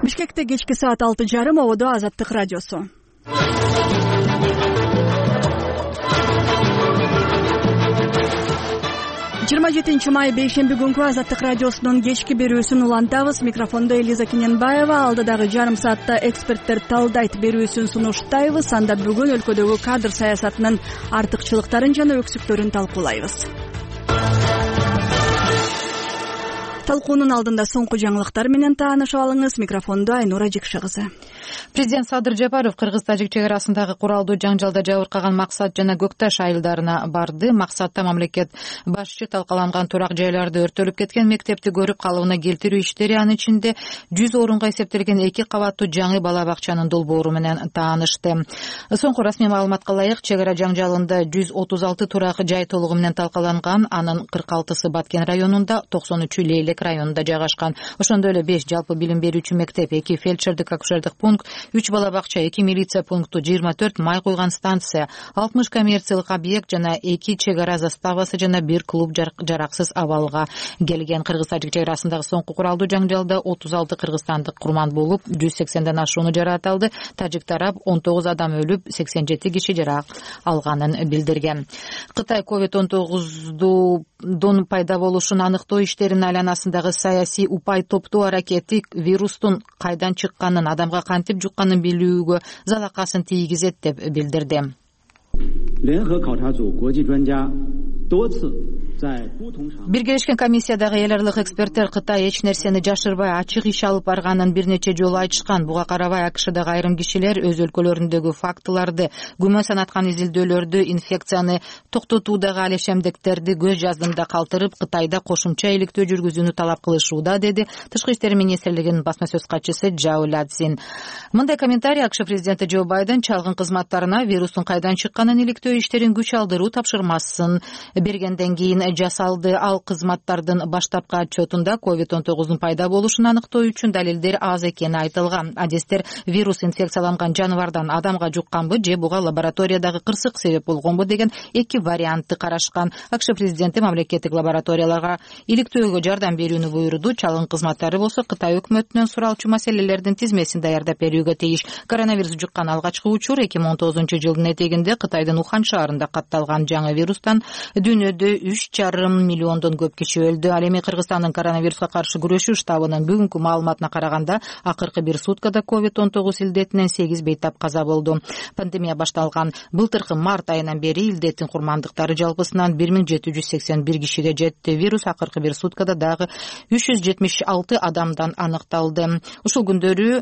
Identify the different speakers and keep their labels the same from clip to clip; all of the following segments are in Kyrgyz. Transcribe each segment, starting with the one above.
Speaker 1: Бишкекте кечки саат 6:30 ободо Азаттык радиосу. 27 май бейшемби күнкү Азаттык радиосунун кечки берүүсүн улантабыз. Микрофондо Элиза Кененбаева. Алдыдагы жарым саатта эксперттер талдайт берүүсүн сунуштайбыз. Анда бүгүн өлкөдөгү кадр саясатынын артыкчылыктарын жана өксүктөрүн талкуулайбыз. Талкуунун алдында соңку жаңылыктар менен таанышып алыңыз. Микрофондо Айнура Жекши кызы.
Speaker 2: Президент Садыр Жапаров Кыргыз-Тажик чек арасындагы куралдуу жаңжалда жабыркаган Максат жана Көкташ айылдарына барды. Максатта мамлекет башчы талкаланган турак жайларды өртөлүп кеткен мектепти көрүп калыбына келтирүү иштери, анын ичинде 100 орунга эсептелген 2 кабаттуу жаңы бала бакчанын долбоору менен таанышты. Соңку расмий маалыматка ылайык, чек ара жаңжалында 136 турак жай толугу менен талкаланган. Анын 46сы Баткен районунда, 93-ü Лейлек районунда жайгашкан. Ошондой эле 5 жалпы билим берүүчү мектеп, 2 фельдшердик акушердик пункт, 3 бала бакча, 2 милиция пункту, 24 май койгон станция, 60 коммерциялык объект жана 2 чек ара заставасы жана 1 клуб жараксыз абалга келген. Кыргыз-Тажик чек арасындагы соңку куралдуу жаңжалда 36 кыргызстандык курман болуп, 180ден ашууну жараат алды. Тажик тарап 19 адам өлүп, 87 киши жарак алганын билдирген. Кытай COVID-19 пайда болушун аныктоо иштеринин айланасындагы саясий упай топтоо аракети вирустун кайдан чыкканын, адамга кантип жукканын билүүгө залакасын тийгизет деп билдирди. Биргелешкен комиссиядагы эл аралык эксперттер Кытай эч нерсени жашырбай ачык иш алып барганын бир нече жолу айтышкан. Буга карабай АКШдагы айрым кишилер өз өлкөлөрүндөгү фактыларды, күмөн санаткан изилдөөлөрдү, инфекцияны токтотуудагы алешемдиктерди көз жаздымда калтырып, Кытайда кошумча иликтөө жүргүзүүнү талап кылышууда, деди Тышкы иштер министрлигинин басма сөз катчысы Жао Ляцин. Мындай комментарий АКШ президенти Джо Байден чалгын кызматтарына вирустун кайдан чыкканын иликтөө иштерин күч алдыруу тапшырмасын бергенден кийин жасалды. Ал кызматтардын баштапкы отчетунда COVID-19 пайда болушун аныктоо үчүн далилдер аз экени айтылган. Адистер вирус инфекцияланган жаныбардан адамга жукканбы же буга лабораториядагы кырсык себеп болгонбу деген 2 вариантты карашкан. АКШ президенти мамлекеттик лабораторияларга иликтөөгө жардам берүүнү буйруду. Чалгын кызматтары болсо Кытай өкмөтүнөн суралчу маселелердин тизмесин даярдап берүүгө тийиш. Коронавирус жуккан алгачкы учур 2019-жылдын этегинде Кытайдын Ухан шаарында катталган жаңы вирустан дүйнөдө 3,5 миллиондон көп киши өлдү. Ал эми Кыргызстандын коронавируска каршы күрөшүү штабынын бүгүнкү маалыматына караганда акыркы бир суткада COVID-19 илдетинен 8 бейтап каза болду. Пандемия башталган былтыркы март айынан бери илдеттин курмандыктары жалпысынан 1781 кишиге жетти. Вирус акыркы бир суткада дагы 376 адамдан аныкталды. Ушул күндөрү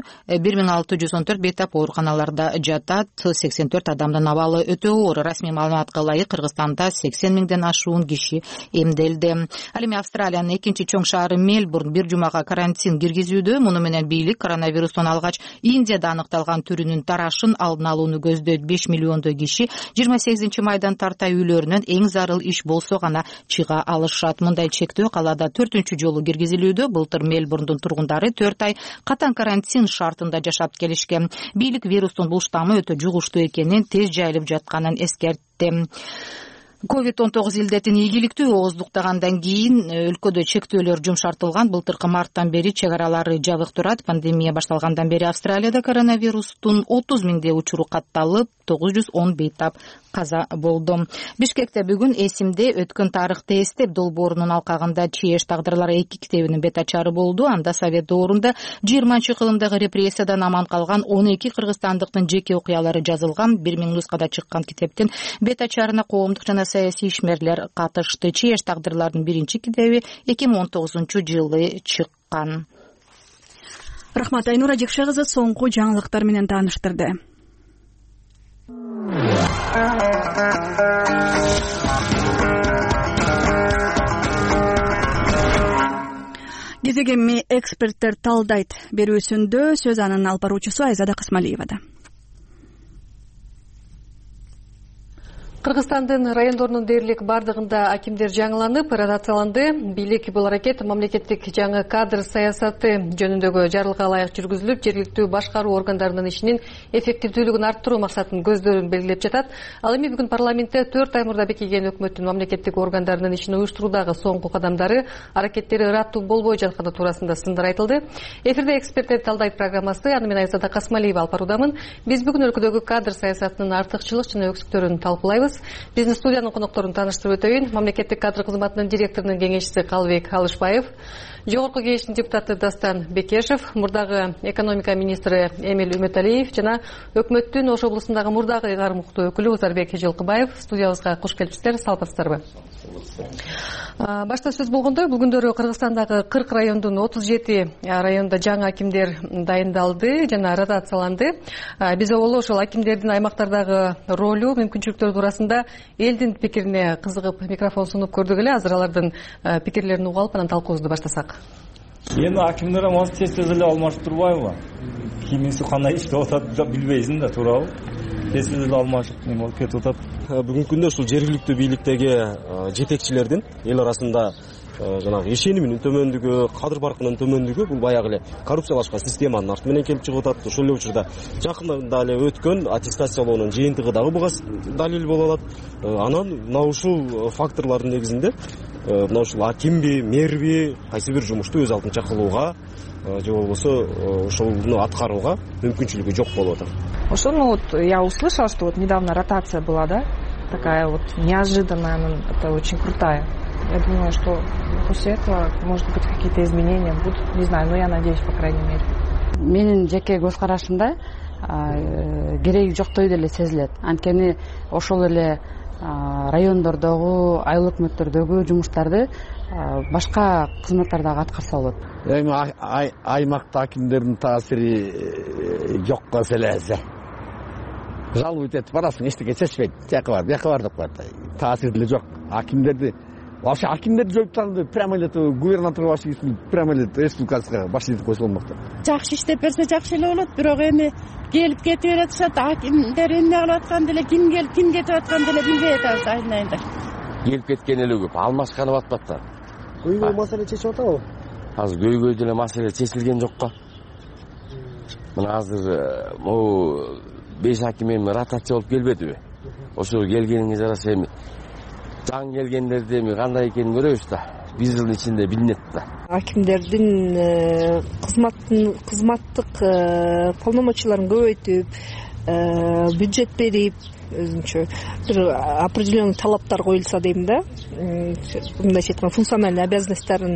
Speaker 2: 1614 бейтап ооруканаларда жатат, 84 адамдын абалы өтө оор. Расмий маалыматка ылайык Кыргызстанда 80 миңден ашуун киши эмделди. Ал эми Австралиянын экинчи чоң шаары Мельбурн бир жумага карантин киргизүүдө. Муну менен бийлик коронавирустун алгач Индияда аныкталган түрүнүн тарашын алдын алууну көздөйт. 5 миллиондой киши 28 майдан тарта үйлөрүнөн эң зарыл иш болсо гана чыга алышат. Мындай чектөө калаада 4-чү жолу киргизилүүдө. Былтыр Мельбурндун тургундары 4 ай катан карантин шартында жашап келишкен. Бийлик вирустун бул штаммы өтө жугуштуу экенин, тез жайылып жатканын эскертти. COVID-19 илдетин ийгиликтүү ооздуктагандан кийин өлкөдө чектөөлөр жумшартылган. Былтыркы марттан бери чек аралары жабык турат. Пандемия башталгандан бери Австралияда коронавирустун 30 миңдей учуру катталып, 910 бейтап каза болду. Бишкекте бүгүн эсимде өткөн тарыхты эстеп долбоорунун алкагында Чиеш тагдырлары 2 китебинин бет ачары болду. Анда Совет доорунда 20 кылымдагы репрессиядан аман калган 12 кыргызстандыктын жеке окуялары жазылган. 1000 нускада чыккан китептин бет ачарына коомдук жана саясий ишмерлер катышты. Чиеш тагдырлардын биринчи китеби 2019-жылы чыккан.
Speaker 1: Рахмат, Айнура Жекши кызы соңку жаңылыктар менен тааныштырды. Кезегеми эксперттер талдайт берүүсүндө сөз анын алып баруучусу Айзада Кысмалиевада.
Speaker 3: Кыргызстандын райондорунун дээрлик бардыгында акимдер жаңыланып, ротацияланды. Бийлик бул аракет мамлекеттик жаңы кадр саясаты жөнүндөгү жарылга ылайык жүргүзүлүп, жергиликтүү башкаруу органдарынын ишинин эффективдүүлүгүн арттыруу максатын көздөрүн белгилеп жатат. Ал эми бүгүн парламентте 4 ай мурда бекиген өкмөттүн мамлекеттик органдарынын ишин уюштуруудагы соңку кадамдары, аракеттери ыраттуу болбой жатканы туурасында сындар айтылды. Эфирде эксперттер талдайт программасы, аны мен Айзада Касмалиева алып баруудамын. Биз бүгүн өлкөдөгү кадр саясатынын артыкчылык жана өксүктөрүн талкуулайбыз. Биздин студиянын конокторун тааныштырып өтөйүн. Мамлекеттик кадр кызматынын директорунун кеңешчиси Калыбек Алышбаев, Жогорку кеңештин депутаты Дастан Бекешев, мурдагы экономика министри Эмил Үмөталиев жана өкмөттүн Ош облусундагы мурдагы ыйгарым укуктуу өкүлү Узарбек Жылкыбаев студиябызга куш келипсиздер. Саламатсыздарбы? Башта сөз болгондой, бул күндөрү Кыргызстандагы 40 райондун 37 районунда жаңы акимдер дайындалды жана ротацияланды. Биз оболу ошол акимдердин аймактардагы ролу, мүмкүнчүлүктөрү туурасында элдин пикирине кызыгып микрофон сунуп көрдүк эле. Азыр алардын пикирлерин угуп алып, анан талкуубузду баштасак.
Speaker 4: Эми акимдер амасы тез эле алмашып турбайбы? Кимиси кандай иштеп атат да билбейсиң да, туурабы? Тез эле алмашып эме болуп кетип атат.
Speaker 5: Бүгүнкү күндө ушул жергиликтүү бийликтеги жетекчилердин эл арасында жанагы ишениминин төмөндүгү, кадыр баркынын төмөндүгү бул баягы эле коррупциялашкан системанын арты менен келип чыгып атат. Ошол эле учурда жакында эле өткөн аттестациялоонун жыйынтыгы дагы буга далил боло алат. Анан мына ушул факторлордун негизинде мына ушул акимби, мэрби кайсы бир жумушту өз алдынча кылууга же болбосо ошону аткарууга мүмкүнчүлүгү жок болуп атат.
Speaker 6: Ошону вот я услышала, что вот недавно ротация была, да, такая вот неожиданная, это очень крутая. Я думаю, что после этого, может быть, какие-то изменения будут, не знаю, но я надеюсь, по крайней мере.
Speaker 7: Менин жеке көз карашымда кереги жоктой деле сезилет. Анткени ошол эле райондордогу, айыл өкмөттөрдөгү жумуштарды башка кызматтардагы аткарса болот.
Speaker 8: Эми аймакта акимдердин таасири жокко селезе. Жалобы этип барасың, эчтеке чечпейт. Жака бар деп коет. Таасири деле жок. Акимдерди вообще акимдерди жоюп тастаганда прямо эле губернатор башчысы прямо эле республикага башчы этип койсо болмок да.
Speaker 9: Жакшы иштеп берсе жакшы эле болот, бирок эми келип кетип бератышат. Акимдер эмне кылып аткан деле, ким келип ким кетип аткан деле билбей атабыз айнайында.
Speaker 10: Келип кеткен эле көп, алмашканы батпаттар.
Speaker 5: Көйгөй маселе чечип атабы?
Speaker 10: Азыр көйгөй деле маселе чечилген жокко. Мына азыр могу 5 аким эми ротация болуп келбедиби? Ошо келгениңиз жараша эми жаңы келгендерди эми кандай экенин көрөбүз да. Bir yıl içinde bilinет да.
Speaker 11: Акимдердин кызматтык полномочияларын көбөйтүп, бюджет берип, өзүнчө бир определенный талаптар коюлса дейм да. Мындайча айтканда функциональный обязанностьтарын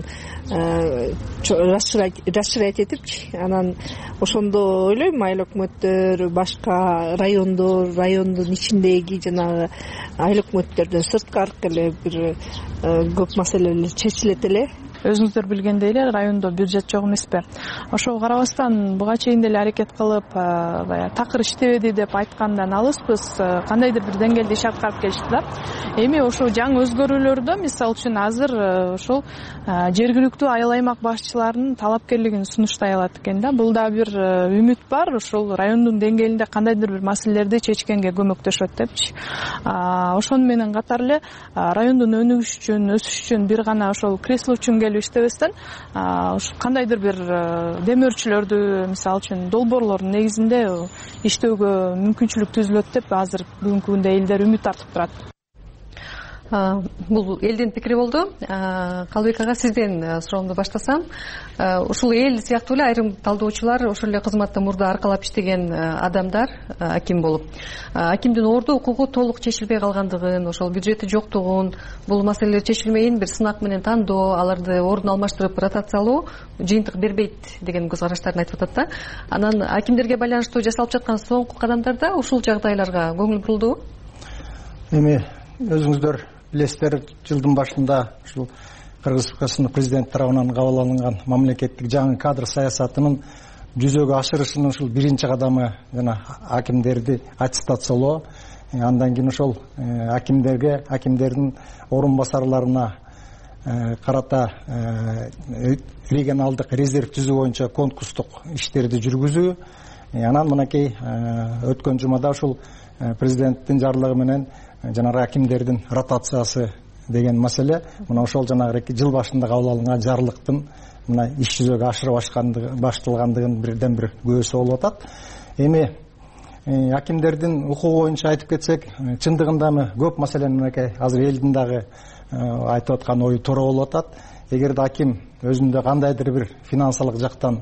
Speaker 11: расширять этипчи, анан ошондо ойлойм айыл өкмөттөр, башка райондун ичиндеги жанагы айыл өкмөттөрдөн сырткары эле бир көп маселелер чечилет эле.
Speaker 6: Өзүңүздөр билгендей эле райондо бюджет жок эмеспи. Ошого карабастан буга чейин деле аракет кылып, такыр иштебеди деп айткандан алыспыз, кандайдыр бир деңгээлде иш аткарып келишти да. Эми ошол жаңы өзгөрүүлөрдө мисалы үчүн азыр ошол жергиликтүү айыл аймак башчыларынын талапкерлигин сунуштай алат экен да. Бул да бир үмүт бар, ошол райондун деңгээлинде кандайдыр бир маселелерди чечкенге көмөктөшөт депчи. Ошону менен катар эле райондун өнүгүшү үчүн, өсүшү үчүн бир гана ошол кресло үчүн келип иштебестен, кандайдыр бир демөөрчүлөрдү, мисалы үчүн долбоорлордун негизинде иштөөгө мүмкүнчүлүк түзүлөт деп азыр бүгүнкү күндө элдер үмүт артып турат.
Speaker 3: Бул элдин пикири болду. Калыбек ага, сизден суроомду баштасам, ушул эл сыяктуу эле айрым талдоочулар ошол эле кызматта мурда аркалап иштеген адамдар аким болуп, акимдин орду укугу толук чечилбей калгандыгын, ошол бюджети жоктугун, бул маселелер чечилмейин бир сынак менен тандоо, аларды ордун алмаштырып ротациялоо жыйынтык бербейт деген көз караштарын айтып атат да. Анан акимдерге байланыштуу жасалып жаткан соңку кадамдарда ушул жагдайларга көңүл бурулдубу?
Speaker 12: Эми өзүңүздөр билесиздер, жылдын башында ушул Кыргыз Республикасынын президенти тарабынан кабыл алынган мамлекеттик жаңы кадр саясатынын жүзөгө ашырышынын ушул биринчи кадамы жана акимдерди аттестациялоо. Андан кийин ошол акимдердин орун басарларына карата регионалдык резерв түзүү боюнча конкурстук иштерди жүргүзүү. Анан мынакей өткөн жумада ушул президенттин жарлыгы менен жанагы акимдердин ротациясы деген маселе мына ошол жанагы жыл башында кабыл алынган жарлыктын мына иш жүзөгө ашырып башталгандыгын бирден бир күбөсү болуп атат. Эми акимдердин укугу боюнча айтып кетсек, чындыгында көп маселени мынакей азыр элдин дагы айтып аткан ою туура болуп атат. Эгерде аким өзүндө кандайдыр бир финансылык жактан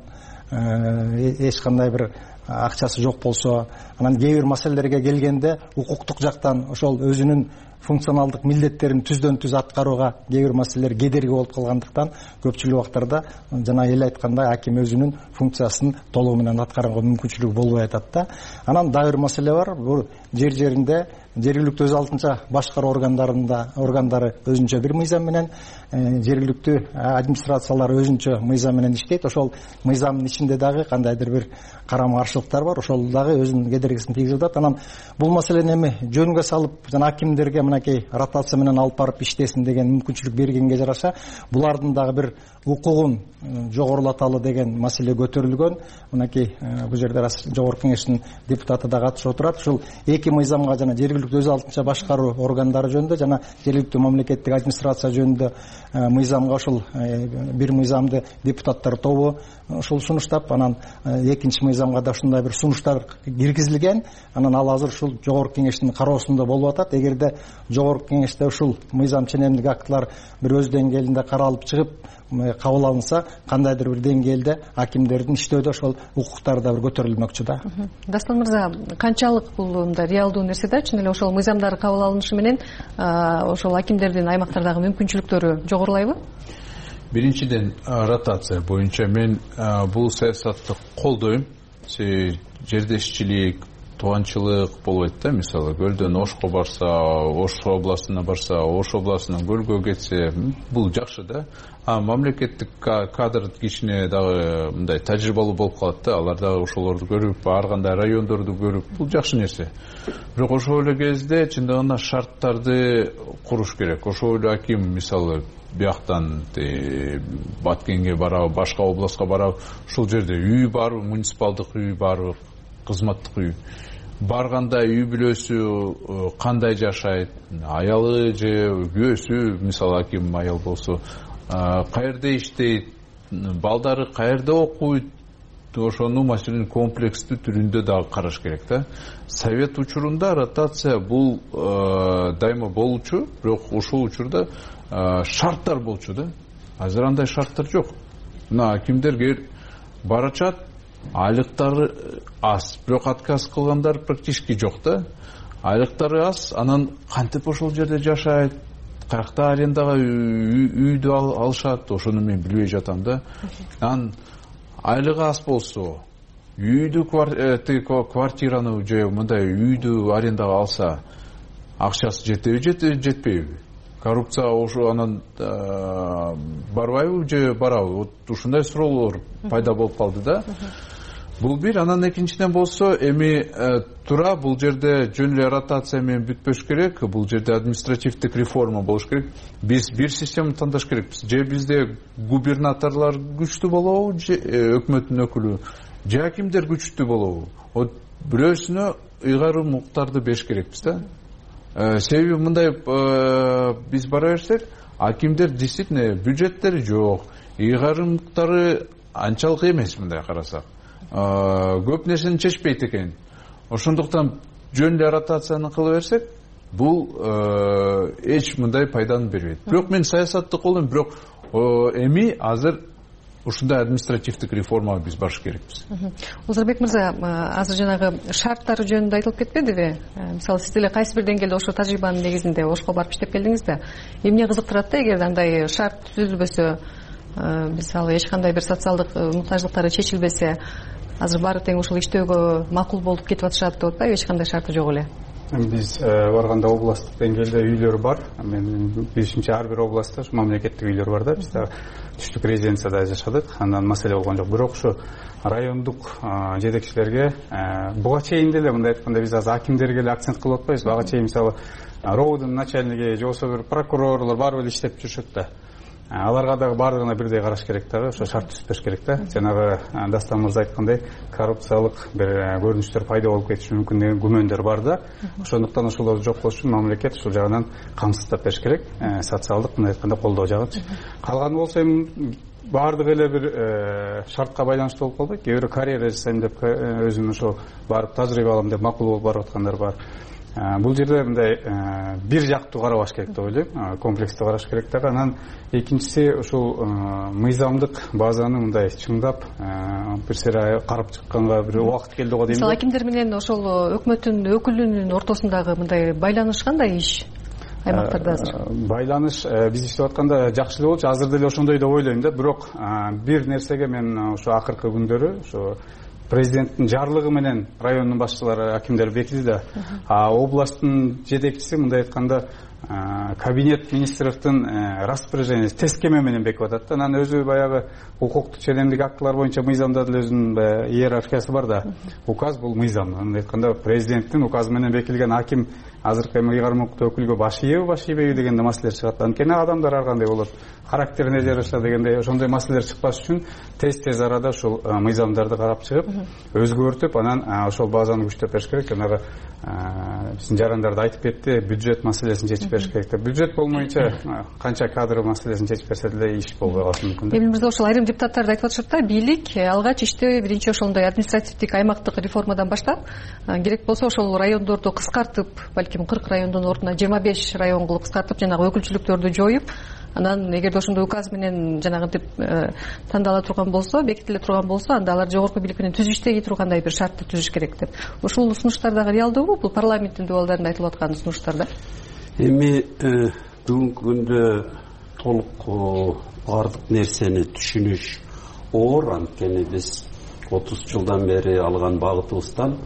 Speaker 12: эч кандай бир акчасы жок болсо, анан кээ бир маселелерге келгенде укуктук жактан ошол өзүнүн функционалдык милдеттерин түздөн түз аткарууга кээ бир маселелер кедерги болуп калгандыктан көпчүлүк убактарда жана эл айткандай аким өзүнүн функциясын толугу менен аткарууга мүмкүнчүлүгү болбой атат да. Анан дагы бир маселе бар. Бул жеринде жергиликтүү өз алдынча башкаруу органдары өзүнчө бир мыйзам менен, жергиликтүү администрациялар өзүнчө мыйзам менен иштейт. Ошол мыйзамдын ичинде дагы кандайдыр бир карама каршылыктар бар. Ошол дагы өзүнүн кедергисин тийгизип атат. Анан бул маселени эми жөнгө салып, жана акимдерге мынакей ротация менен алып барып иштесин деген мүмкүнчүлүк бергенге жараша, булардын дагы бир укугун жогорулаталы деген маселе көтөрүлгөн. Мынакей бул жерде жогорку кеңештин депутаты да катышып отурат. Ушул эки мыйзамга, жана жергиликтүү өз алдынча башкаруу органдары жөнүндө жана жергиликтүү мамлекеттик администрация жөнүндө мыйзамга ошол бир мыйзамды депутаттар тобу ушул сунуштап, анан экинчи мыйзамга да ушундай бир сунуштар киргизилген. Анан ал азыр ушул жогорку кеңештин кароосунда болуп атат. Эгерде жогорку кеңеште ушул мыйзам ченемдик актылар бир өз деңгээлинде каралып чыгып кабыл алынса, кандайдыр бир деңгээлде акимдердин иштөөдө ошол укуктары да бир көтөрүлмөкчү да.
Speaker 3: Дастан мырза, канчалык бул реалдуу нерсе да? Чын эле ошол мыйзамдар кабыл алынышы менен ошол акимдердин аймактардагы мүмкүнчүлүктөрү жогорулайбы?
Speaker 13: Биринчиден, ротация боюнча мен бул саясатты колдойм. Жердешчилик, тууганчылык болбойт да. Мисалы, Көлдөн Ошко барса, Ош областына барса, Ош областынан Көлгө кетсе, бул жакшы да. Мамлекеттик кадр кишине дагы мындай тажрыйбалуу болуп калат да. Алар дагы ошолорду көрүп, ар кандай райондорду көрүп, бул жакшы нерсе. Бирок ошол эле кезде чындыгында шарттарды куруш керек. Ошол эле аким, мисалы, бияктан Баткенге барабы, башка областка барабы, ушул жерде үй барбы, муниципалдык үй барбы, кызматтык үй. Барганда үй бүлөсү кандай жашайт, аялы же күйөөсү, мисалы аким аял болсо, каерде иштейт, балдары каерде окуйт, ошону маселенин комплекстүү түрүндө дагы караш керек да. Совет учурунда ротация бул дайыма болчу, бирок ошол учурда шарттар болчу да. Азыр андай шарттар жок. Мына акимдер барачат, айлыктары аз, бирок отказ кылгандар практически жок да. Айлыктары аз, анан кантип ошол жерде жашайт, каякта арендага үйдү алышат, ошону мен билбей жатам да. Анан айлыгы аз болсо, үйдү, квартираны же мындай үйдү арендага алса, акчасы жетеби, жетпейби? Коррупция ошо анан барбайбы же барабы? Вот ушундай суроолор пайда болуп калды да. Бул бир. Анан экинчиден болсо, эми туура бул жерде жөн эле ротация менен бүтпөш керек. Бул жерде административдик реформа болуш керек. Биз бир система тандаш керекпиз. Же бизде губернаторлор күчтүү болобу, же өкмөттүн өкүлү, же акимдер күчтүү болобу? Вот бирөөсүнө ыйгарым укуктарды бериш керекпиз да. Себеби мындай биз бара берсек, акимдер действительно бюджеттери жок, ыйгарымдары анчалык эмес мындай карасак. Көп нерсени чечпейт экен. Ошондуктан жөн эле ротацияны кыла берсек, бул эч мындай пайданы бербейт. Бирок мен саясатты колдойм, бирок эми азыр ушундай административдик реформага биз барыш керекпиз.
Speaker 3: Узарбек мырза, азыр жанагы шарттары жөнүндө айтылып кетпедиби? Мисалы, сиз деле кайсы бир деңгээлде ошо тажрыйбанын негизинде Ошко барып иштеп келдиңиз да. Эмне кызыктырат да, эгерде андай шарт түзүлбөсө, мисалы, эч кандай бир социалдык муктаждыктары чечилбесе, азыр баары тең ушул иштөөгө макул болуп кетип атышат деп атпайбы, эч кандай шарты жок эле.
Speaker 14: Биз барганда областтык деңгээлде үйлөр бар. Мен билишимче ар бир областта мамлекеттик үйлөр бар да. Биз түштүк резиденцияда жашадык. Андан маселе болгон жок. Бирок ушу райондук жетекчилерге буга чейин деле мындай айтканда биз азыр акимдерге эле акцент кылып атпайбызбы? Ага чейин мисалы РОУдун начальниги же болбосо бир прокурорлор барып эле иштеп жүрүшөт да. аларга дагы баардыгына бирдей караш керек дагы, ошо шарт түзүш керек да. Жанагы Дастан мырза айткандай, коррупциялык бир көрүнүштөр пайда болуп кетиши мүмкүн деген күмөндөр бар да. Ошондуктан ошолорду жоккош үчүн мамлекет ушул жагынан камсыздап бериш керек, социалдык мындай айтканда колдоо жагынчы. Калганы болсо эми баардык эле бир шартка байланыштуу болуп калбайт. Кээ бирөө карьера жасайм деп өзүм ошо барып тажрыйба алам деп макул болуп барып аткандар бар. Бул жерде мындай бир жактуу карабаш керек деп ойлойм, комплекстүү караш керек дагы. Анан экинчиси ушул мыйзамдык базаны мындай чыңдап бир сыйра карап чыкканга бир убакыт келди го дейм.
Speaker 3: Мисалы акимдер менен ошол өкмөттүн өкүлүнүн ортосундагы мындай байланыш кандай иш аймактарда азыр?
Speaker 14: Байланыш биз иштеп атканда жакшы эле болчу. Азыр деле ошондой деп ойлойм да. Бирок бир нерсеге мен ошо акыркы күндөрү ошо президенттин жарлыгы менен райондун башчылары, акимдер бекиди да. Областтын жетекчиси мындай айтканда кабинет министрликтин распоряжениеси тескеме менен бекип атат да. Анан өзү баягы укуктук ченемдик актылар боюнча мыйзамда деле өзүнүн иерархиясы бар да. Указ бул мыйзам. Мындай айтканда президенттин указы менен бекилген аким азыркы эми ыйгармуктуу өкүлгө баш ийеби, баш ийбейби деген маселелер чыгат. Анткени адамдар ар кандай болот, характерине жараша дегендей ошондой маселелер чыкпаш үчүн тез арада ушул мыйзамдарды карап чыгып, өзгөртүп, анан ошол базаны күчтөп бериш керек. Жанагы биздин жарандар да айтып кетти, бюджет маселесин чечип бериш керек деп. Бюджет болмойнча канча кадр маселесин чечип берсе деле иш болбой калышы мүмкүн да.
Speaker 3: Эмил мырза, ошол айрым депутаттар да айтып атышат да, бийлик алгач ишти биринчи ошондой административдик аймактык реформадан баштап, керек болсо ошол райондорду кыскартып, балким 40 райондун ордуна 25 район кылып кыскартып, жанагы өкүлчүлүктөрдү жоюп, анан эгерде ошондой указ менен жанагынтип тандала турган болсо, бекитиле турган болсо, анда алар жогорку бийлик менен түзүш иштеги тургандай бир шартты түзүш керек деп. Ушул сунуштар дагы реалдуубу? Бул парламенттин дубалдарында айтылып аткан сунуштар да.
Speaker 15: Эми бүгүнкү күндө толук баардык нерсени түшүнүш оор, анткени биз 30 жылдан бери алган багытыбыздан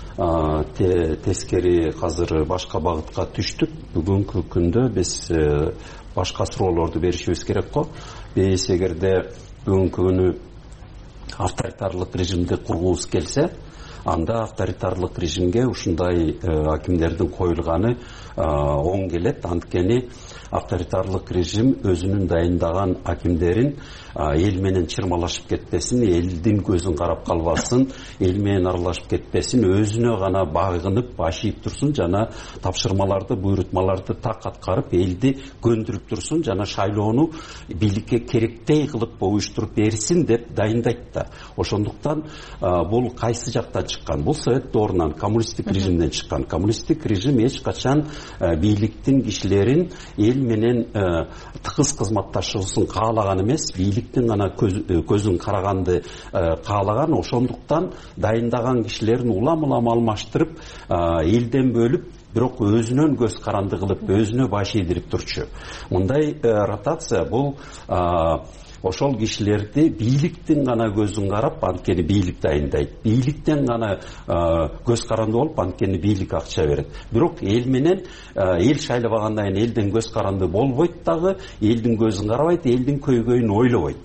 Speaker 15: тескери азыр башка багытка түштүк. Бүгүнкү күндө биз башка суроолорду беришибиз керек го. Биз эгерде бүгүнкү күнү авторитарлык режимди кургубуз келсе, анда авторитарлык режимге ушундай акимдердин коюлганы оң келет. Анткени авторитарлык режим өзүнүн дайындаган акимдерин эл менен чырмалашып кетпесин, элдин көзүн карап калбасын, эл менен аралашып кетпесин, өзүнө гана багынып, башийип турсун, жана тапшырмаларды, буйрутмаларды так аткарып, элди көндүрүп турсун, жана шайлоону бийликке керектей кылып уюштуруп берсин деп дайындайт да. Ошондуктан бул кайсы жактан чыккан? Бул совет доорунан, коммунисттик режимден чыккан. Коммунисттик режим эч качан бийликтин кишилерин эл менен тыгыз кызматташуусун каалаган эмес, бийликтин гана көзүн караганды каалаган. Ошондуктан дайындаган кишилерин улам алмаштырып, элден бөлүп, бирок өзүнөн көз каранды кылып, өзүнө баш ийдирип турчу. Мындай ротация бул ошол кишилерди бийликтин гана көзүн карап, анткени бийлик дайындайт. Бийликтен гана көз каранды болуп, анткени бийлик акча берет. Бирок эл менен эл шайлабагандан кийин элден көз каранды болбойт дагы, элдин көзүн карабайт, элдин көйгөйүн ойлобойт.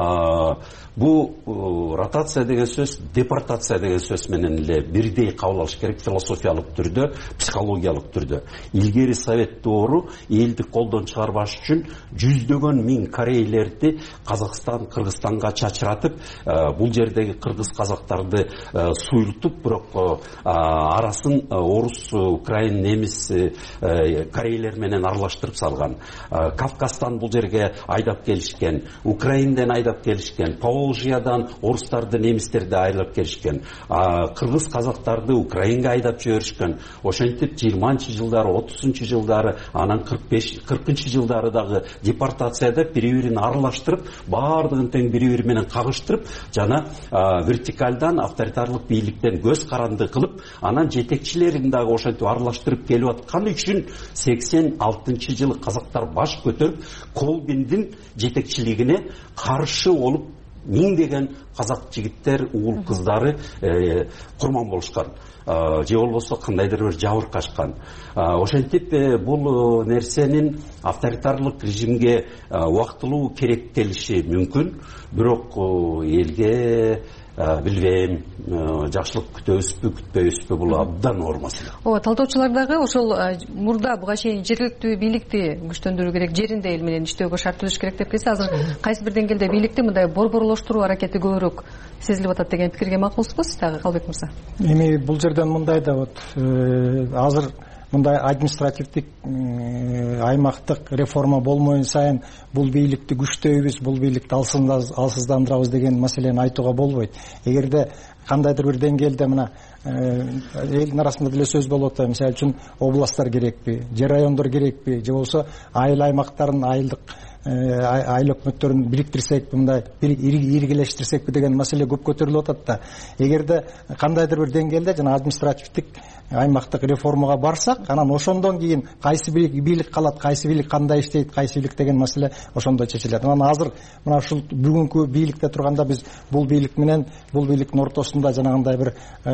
Speaker 15: Бул ротация деген сөз, депортация деген сөз менен эле бирдей кабыл алыш керек, философиялык түрдө, психологиялык түрдө. Илгери совет доору элди колдон чыгарбаш үчүн жүздөгөн миң корейлерди Казакстан, Кыргызстанга чачыратып, бул жердеги кыргыз казактарды суйрутуп, бирок арасын орус, украин, немис, корейлер менен аралаштырып салган. Кавказдан бул жерге айдап келишкен, Украинден айдап келишкен, Поволжьядан орустарды, немистерди айдап келишкен, кыргыз казактарды Украинге айдап жиберишкен. Ошентип 20-чы жылдары, 30-чы жылдары, анан 40-чы жылдары дагы депортацияда бири-бирин аралаштырып, баардыгын тең бири-бири менен кагыштырып, жана вертикалдан авторитарлык бийликтен көз каранды кылып, анан жетекчилерин дагы ошентип аралаштырып келип атканы үчүн 86-чы жылы казактар баш көтөрүп, Колбиндин жетекчилигине каршы болуп, миңдеген казак жигиттер, уул кыздары курман болушкан. Же болбосо кандайдыр бир жабыркашкан. Ошентип бул нерсенин авторитарлык режимге убактылуу керектелиши мүмкүн, бирок элге билбейм, жакшылык күтөбүзбү күтпөйбүзбү, бул абдан оор маселе.
Speaker 3: Ооба, талдоочулар дагы ошол мурда буга чейин жергиликтүү бийликти күчтөндүрүү керек, жеринде эл менен иштөөгө шарт түзүш керек деп келсе, азыр кайсы бир деңгээлде бийликти мындай борборлоштуруу аракети көбүрөөк сезилип атат деген пикирге макулсузбу сиз дагы, Калбек мырза?
Speaker 12: Эми бул жерден мындай да азыр мындай административдик аймактык реформа болмоюн сайын бул бийликти күчтөйбүз, бул бийликти алсыздандырабыз деген маселени айтууга болбойт. Эгерде кандайдыр бир деңгээлде мына элдин арасында деле сөз болуп атат, мисалы үчүн областтар керекпи, же райондор керекпи, же болбосо айыл аймактарын айыл өкмөттөрүн бириктирсекпи, мындай иргилештирсекпи деген маселе көп көтөрүлүп атат да. Эгерде кандайдыр бир деңгээлде жана административдик аймактык реформага барсак, анан ошондон кийин кайсы бийлик калат, кайсы бийлик кандай иштейт, кайсы бийлик деген маселе ошондо чечилет. Анан азыр мына ушул бүгүнкү бийликте турганда биз бул бийлик менен бул бийликтин ортосунда жанагындай бир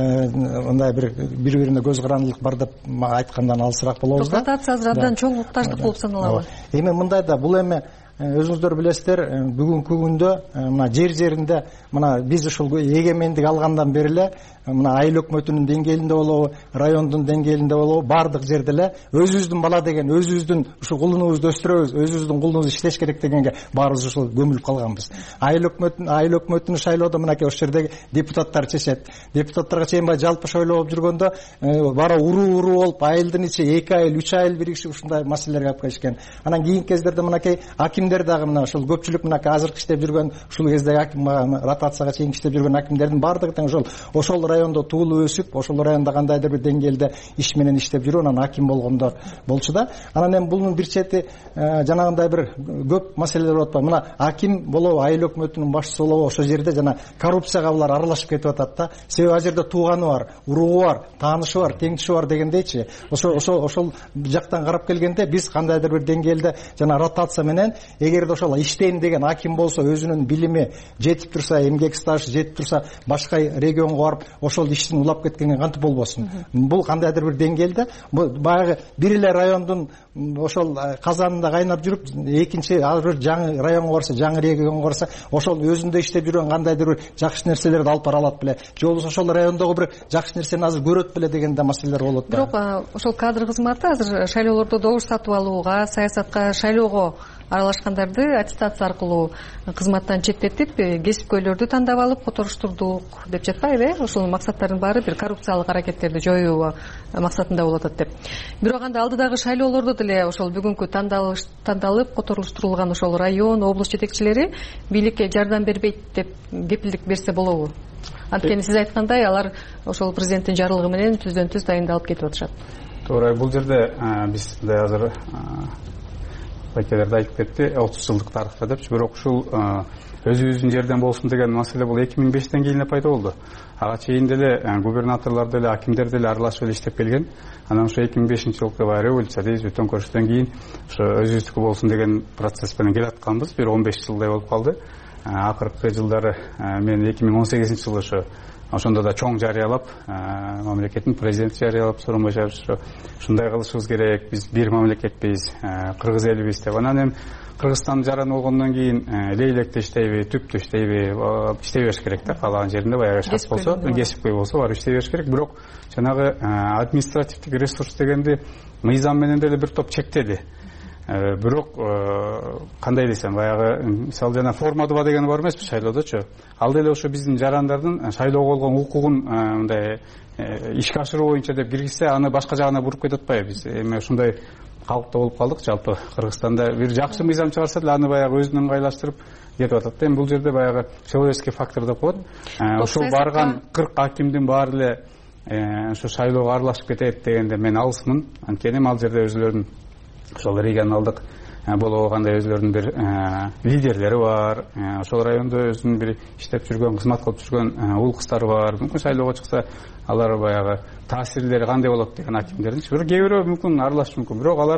Speaker 12: мындай бири-бирине көз карандылык бар деп айткандан алысыраак болобуз да.
Speaker 3: Ротация азыр абдан чоң муктаждык болуп саналабы?
Speaker 12: Эми мындай да, бул эми өзүңүздөр билесиздер, бүгүнкү күндө мына жеринде мына биз ушул эгемендик алгандан бери эле мына айыл өкмөтүнүн деңгээлинде болобу, райондун деңгээлинде болобу, баардык жерде эле өзүбүздүн бала деген, өзүбүздүн ушул кулунубузду өстүрөбүз, өзүбүздүн кулунубузду иштеш керек дегенге баарыбыз ушул көмүлүп калганбыз. Айыл өкмөтүнү шайлоодо мынакей ошол жердеги депутаттар чечет. Депутаттарга чейин жалпы шайлоо болуп жүргөндө бара уруу болуп, айылдын ичи 2 айыл, 3 айыл биригишип ушундай маселелерге алып келишкен. Анан кийинки кездерде мынакей акимдер дагы мына ушул көпчүлүк мынакей азыркы иштеп жүргөн, ушул кездеги аким ротацияга чейин иштеп жүргөн акимдердин баардыгы тең ошол райондо туулуп өсүп, ошол районда кандайдыр бир деңгээлде иш менен иштеп жүрүп, анан аким болгондор болчу да. Анан эми бунун бир чети жанагындай бир көп маселелер болуп атпайбы? Мына аким болобу, айыл өкмөтүнүн башчысы болобу, ошол жерде жана коррупцияга булар аралашып кетип атат да. Себеби ал жерде тууганы бар, уругу бар, таанышы бар, теңдиши бар дегендейчи. Ошол жактан карап келгенде биз кандайдыр бир деңгээлде жана ротация менен, эгерде ошол иштейм деген аким болсо, өзүнүн билими жетип турса, эмгек стажы жетип турса, башка регионго барып ошол иштин улап кеткенге кантип болбосун? Бул кандайдыр бир деңгээлде баягы бир эле райондун ошол казанында кайнап жүрүп, экинчи ал бир жаңы районго барса, жаңы регионго барса, ошол өзүндө иштеп жүргөн кандайдыр бир жакшы нерселерди алып бара алат беле, же болбосо ошол райондогу бир жакшы нерсени азыр көрөт беле деген да маселелер болот.
Speaker 3: Бирок ошол кадр кызматы азыр шайлоолордо добуш сатып алууга, саясатка, шайлоого аралашкандарды аттестация аркылуу кызматтан четтетип, кесипкөйлөрдү тандап алып которуштурдук деп жатпайбы? Ошол максаттардын баары бир коррупциялык аракеттерди жоюу максатында болуп атат деп. Бирок анда алдыдагы шайлоолордо деле ошол бүгүнкү тандалып которуштурулган ошол район, облус жетекчилери бийликке жардам бербейт деп кепилдик берсе болобу? Анткени сиз айткандай, алар ошол президенттин жарлыгы менен түздөн түз дайындалып кетип атышат.
Speaker 14: Туура, бул жерде биз азыр байкелерде айтып кетти, 30 жылдык тарыхта депчи, бирок ушул өзүбүздүн жерден болсун деген маселе бул 2005-тен кийин эле пайда болду. Ага чейин деле губернаторлор деле, акимдер деле аралашып эле иштеп келген. Анан ошо 2005-жылкы революция дейбизби, төңкөрүштөн кийин ошо өзүбүздүкү болсун деген процесс менен келатканбыз. Бир 15 жылдай болуп калды. Акыркы жылдары мен 2018-жылы ошондо да чоң жарыялап, мамлекеттин президенти жарыялап, Сооронбай Жээнбеков ушундай кылышыбыз керек, биз бир мамлекетпиз, кыргыз элибиз деп. Анан эми Кыргызстан жаран болгондон кийин лейлекте иштейби, түптү иштейби, иштей бериш керек да, каалаган жеринде баягы шарт болсо, кесипкөй болсо барып иштей бериш керек. Бирок жанагы административдик ресурс дегенди мыйзам менен деле бир топ чектеди. Бирок кандай десем, баягы мисалы жана форма 2 деген бар эмеспи шайлоодочу. Ал деле ошо биздин жарандардын шайлоого болгон укугун мындай ишке ашыруу боюнча деп киргизсе, аны башка жагына буруп кетип атпайбы? Биз эми ушундай калкта болуп калдык. Жалпы Кыргызстанда бир жакшы мыйзам чыгарса деле аны баягы өзүнө ыңгайлаштырып кетип атат. Эми бул жерде баягы человеческий фактор деп коет. Ошол барган 40 акимдин баары эле ошо шайлоого аралашып кетет дегенде мен алысмын. Анткени ал жерде өзүлөрүнүн ошол регионалдык болобу кандай өзүлөрүнүн бир лидерлери бар, ошол райондо өзүнүн бир иштеп жүргөн, кызмат кылып жүргөн уул кыздары бар. Мүмкүн шайлоого чыкса алар баягы таасирлери кандай болот деген акимдердин. Бирок кээ бирөө мүмкүн аралашышы мүмкүн, бирок алар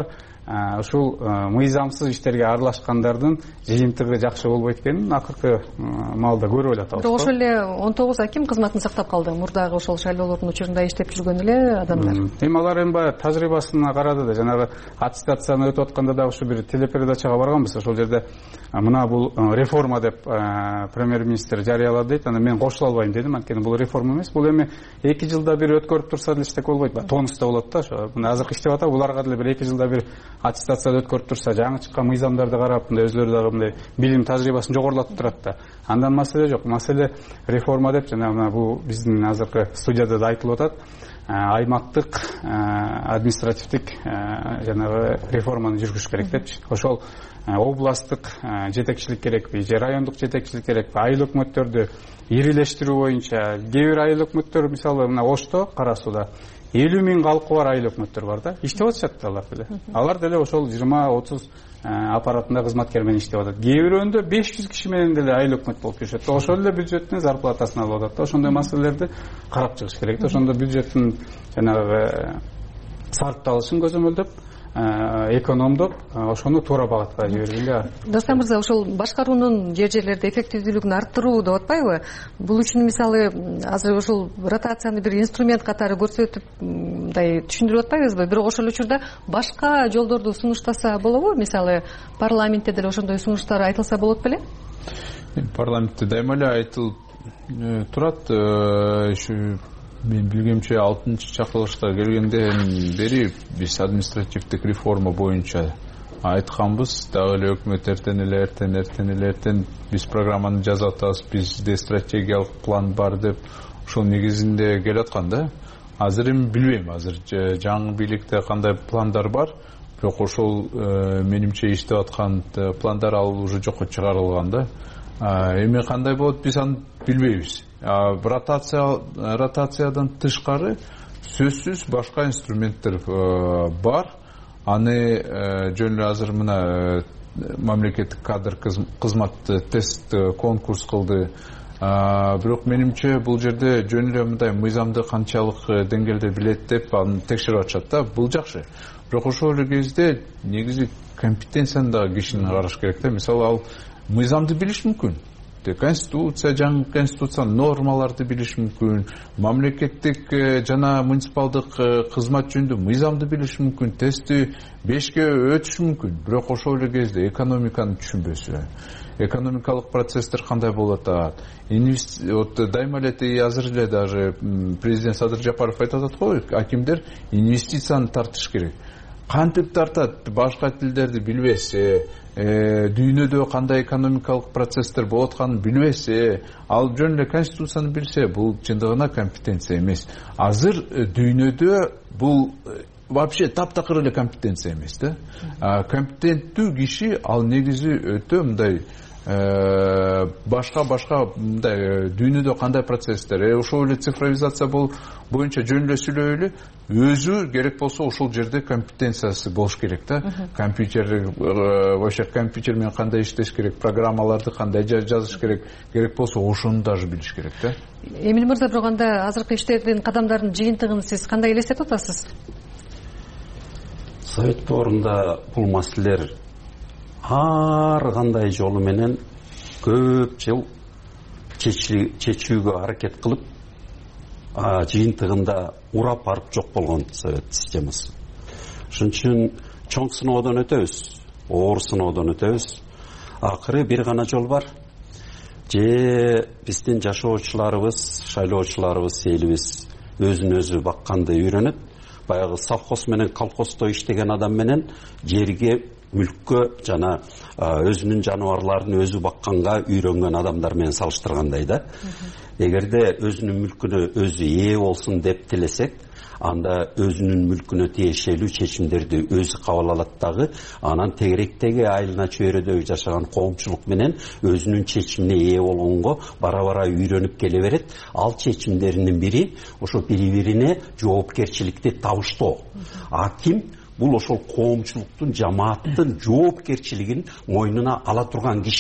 Speaker 14: ушул мыйзамсыз иштерге аралашкандардын жыйынтыгы жакшы болбойт экенин акыркы маалда көрүп эле
Speaker 3: бирок ошол эле 19 аким кызматын сактап калды мурдагы ошол шайлоолордун учурунда иштеп жүргөн эле адамдар.
Speaker 14: Эми алар эми баягы тажрыйбасына карады да, жанагы аттестацияны өтүп атканда дагы ушу бир телепередачага барганбыз. Ошол жерде мына бул реформа деп премьер-министр жарыялады дейт. Аны мен кошула албайм дедим. Анткени бул реформа эмес. Бул эми 2 жылда бир өткөрүп турса деле эчтеке болбойт. Тонуста болот да. Ошо мына азыркы иштеп атат, буларга деле бир 2 жылда бир аттестацияда өткөрүп турса, жаңы чыккан мыйзамдарды карап, мындай өзлөрү дагы мындай билим тажрыйбасын жогорулатып турат да. Андан маселе жок. Маселе реформа деп жана мына бул биздин азыркы студияда да айтылып атат. Аймактык административдик жанагы реформаны жүргүзүш керек депчи. Ошол областтык жетекчилик керекпи же райондук жетекчилик керекпи, айыл өкмөттөрдү ирилештирүү боюнча кээ бир айыл өкмөттөр мисалы мына Ошто, Кара Сууда 50 000 калкы бар айыл өкмөттөр бар да, иштеп атышат алар деле. Алар деле ошол 20-30 аппаратында кызматкер менен иштеп атат. Кээ бирөөндөй 500 киши менен деле айыл өкмөт болуп жүрүшөт. Ошол эле бюджеттин зарплатасын алып атат да. Ошондой маселелерди карап чыгыш керек да. Ошондо бюджеттин жанагы сарпталышын көзөмөлдөп, экономдоп, ошону туура багатка жибергиле.
Speaker 3: Дастан мырза, ошол башкаруунун жерлерде эффективдүүлүгүн арттыруу деп атпайбы? Бул үчүн мисалы азыр ошол ротацияны бир инструмент катары көрсөтүп, мындай түшүндүрүп атпайбызбы? Бирок ошол учурда башка жолдорду сунуштаса болобу? Мисалы парламентте деле ошондой сунуштар айтылса болот беле?
Speaker 13: Парламентте дайыма эле айтылып турат. Мен билгемче 6-чакырылышка келгенден бери биз административдик реформа боюнча айтканбыз. Дагы эле өкмөт эртен биз программаны жазып атабыз, бизде стратегиялык план бар деп ошол негизинде келаткан да. Азыр эми билбейм, азыр жаңы бийликте кандай пландар бар, бирок ошол менимче иштеп аткан пландар ал уже жокко чыгарылган да. Эми кандай болот биз аны билбейбиз. Ротациядан тышкары сөзсүз башка инструменттер бар. Аны жөн эле азыр мына мамлекеттик кадр кызматы тест конкурс кылды. Бирок менимче бул жерде жөн эле мындай мыйзамды канчалык деңгээлде билет деп аны текшерип атышат да. Бул жакшы. Бирок ошол эле кезде негизи компетенцияны да кишини караш керек да. Мисалы ал мыйзамды билиш мүмкүн. Конституция, жаңы конституциянын нормаларды билиш мүмкүн, мамлекеттик жана муниципалдык кызмат жөнүндө мыйзамды билиш мүмкүн, тестти 5ке өтүш мүмкүн. Бирок ошол эле кезде экономиканы түшүнбөсө, экономикалык процесстер кандай болот атат, дайыма эле азыр эле даже президент Садыр Жапаров айтып атат го, акимдер инвестицияны тартыш керек. Кантип тартат, башка тилдерди билбесе, дүйнөдө кандай экономикалык процесстер болот атканын билбесе, ал жөн эле конституцияны билсе, бул чындыгына компетенция эмес. Азыр дүйнөдө бул вообще таптакыр эле компетенция эмес да. Компетенттүү киши ал негизи өтө мындай башка мындай дүйнөдө кандай процесстер, ошол эле цифровизация боюнча жөн эле сүйлөйлү, өзү керек болсо ошол жерде компетенциясы болуш керек да. Компьютер менен кандай иштеш керек, программаларды кандай жазыш керек болсо ошону даже билиш керек да.
Speaker 3: Эмил мырза, бирок анда азыркы иштердин кадамдардын жыйынтыгын сиз кандай элестетип атасыз?
Speaker 15: Совет доорунда бул маселелер ар кандай жолу менен көп жыл чечүүгө аракет кылып, жыйынтыгында урап барып жок болгон совет системасы. Ошон үчүн чоң сыноодон өтөбүз, оор сыноодон өтөбүз. Акыры бир гана жол бар. Же биздин жашоочуларыбыз, шайлоочуларыбыз, элибиз өзүн өзү бакканды үйрөнөт. Баягы совхоз менен колхоздо иштеген адам менен жерге, мүлккө жана өзүнүн жаныбарларын өзү бакканга үйрөнгөн адамдар менен салыштыргандай да. Эгерде өзүнүн мүлкүнө өзү ээ болсун деп тилесек, анда өзүнүн мүлкүнө тиешелүү чечимдерди өзү кабыл алат дагы, анан тегеректеги айылына чөйрөдө жашаган коомчулук менен өзүнүн чечимине ээ болгонго бара-бара үйрөнүп келе берет. Ал чечимдеринин бири ошо бири-бирине жоопкерчиликти табыштоо. Аким бул ошол коомчулуктун, жамааттын жоопкерчилигин мойнуна ала турган киши.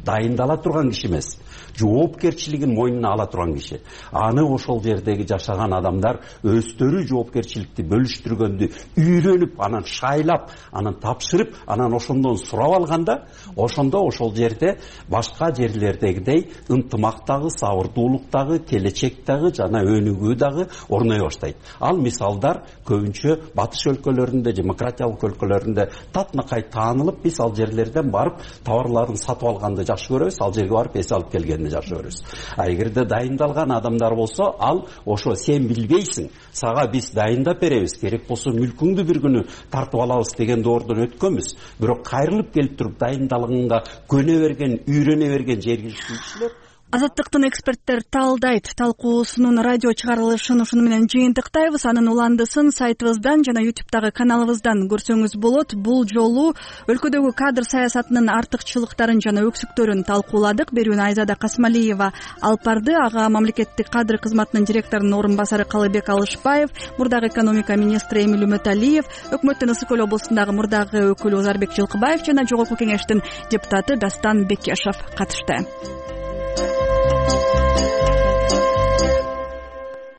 Speaker 15: дайындала турган киши эмес, жоопкерчилигин мойнуна ала турган киши. Аны ошол жердеги жашаган адамдар өздөрү жоопкерчиликти бөлүштүргөндү үйрөнүп, анан шайлап, анан тапшырып, анан ошондон сурап алганда, ошондо ошол жерде башка жерлердегидей ынтымактагы, сабырдуулуктагы, келечектагы жана өнүгүү дагы орной баштайт. Ал мисалдар көбүнчө батыш өлкөлөрүндө, демократиялык өлкөлөрүндө татынакай таанылып, биз ал жерлерден барып товарларын сатып алганды жакшы көрөбүз, ал жерге барып эс алып келгенди жакшы көрөбүз. А эгерде дайындалган адамдар болсо, ал ошо сен билбейсиң, сага биз дайындап беребиз, керек болсо мүлкүңдү бир күнү тартып алабыз деген доордон өткөнбүз. Бирок кайрылып келип туруп дайындалганга көнө берген, үйрөнө берген жергиликтүү кишилер
Speaker 1: Азаттыктын эксперттер талдайт. Талкуусунун радио чыгарылышын ушуну менен жыйынтыктайбыз. Анын уландысын сайтыбыздан жана YouTube'дагы каналыбыздан көрсөңүз болот. Бул жолу өлкөдөгү кадр саясатынын артыкчылыктарын жана өксүктөрүн талкууладык. Берүүнү Айзада Касмалиева алып барды. Ага мамлекеттик кадр кызматынын директорунун орун басары Калыбек Алышбаев, мурдагы экономика министри Эмиль Үмөталиев, өкмөттүн Ысык көл облусундагы мурдагы өкүлү Озарбек Жылкыбаев жана Жогорку кеңештин депутаты Дастан Бекешев катышты.